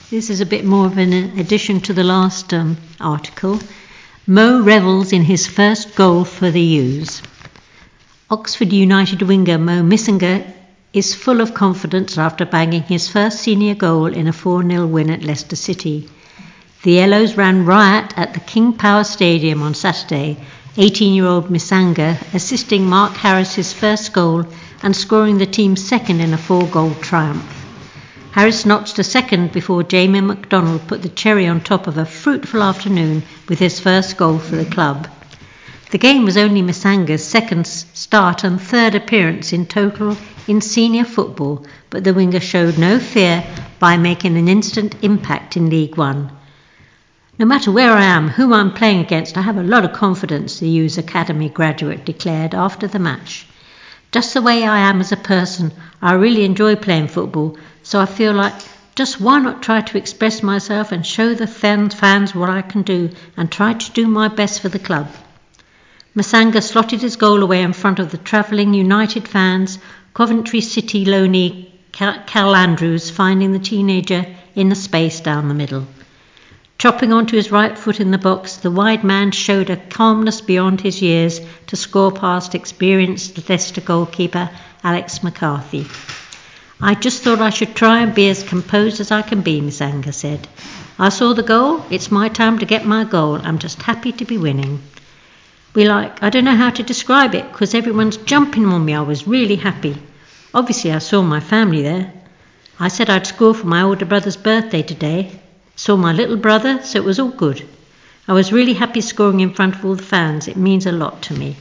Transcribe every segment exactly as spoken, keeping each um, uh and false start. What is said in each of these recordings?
This is a bit more of an addition to the last um, article. Mo revels in his first goal for the U's. Oxford United winger Mo Missinga is full of confidence after bagging his first senior goal in a four nil win at Leicester City. The Yellows ran riot at the King Power Stadium on Saturday, eighteen-year-old Missinga assisting Mark Harris's first goal and scoring the team's second in a four-goal triumph. Harris notched a second before Jamie McDonald put the cherry on top of a fruitful afternoon with his first goal for the club. The game was only Missinga's second start and third appearance in total in senior football, but the winger showed no fear by making an instant impact in League One. No matter where I am, who I'm playing against, I have a lot of confidence, the U's Academy graduate declared after the match. Just the way I am as a person, I really enjoy playing football, so I feel like just why not try to express myself and show the fans what I can do and try to do my best for the club. Missinga slotted his goal away in front of the travelling United fans, Coventry City loanee Cal Andrews finding the teenager in the space down the middle. Chopping onto his right foot in the box, the wide man showed a calmness beyond his years to score past experienced Leicester goalkeeper Alex McCarthy. I just thought I should try and be as composed as I can be, Missinga said. I saw the goal, it's my time to get my goal, I'm just happy to be winning. We like, I don't know how to describe it, because everyone's jumping on me, I was really happy. Obviously I saw my family there. I said I'd score for my older brother's birthday today. Saw my little brother, so it was all good. I was really happy scoring in front of all the fans, it means a lot to me.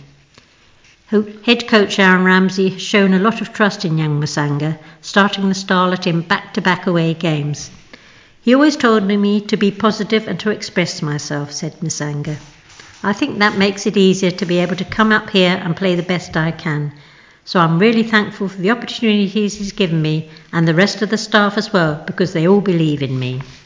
Head coach Aaron Ramsey has shown a lot of trust in young Missinga, starting the Starlet in back-to-back away games. He always told me to be positive and to express myself, said Missinga. I think that makes it easier to be able to come up here and play the best I can. So I'm really thankful for the opportunities he's given me and the rest of the staff as well, because they all believe in me.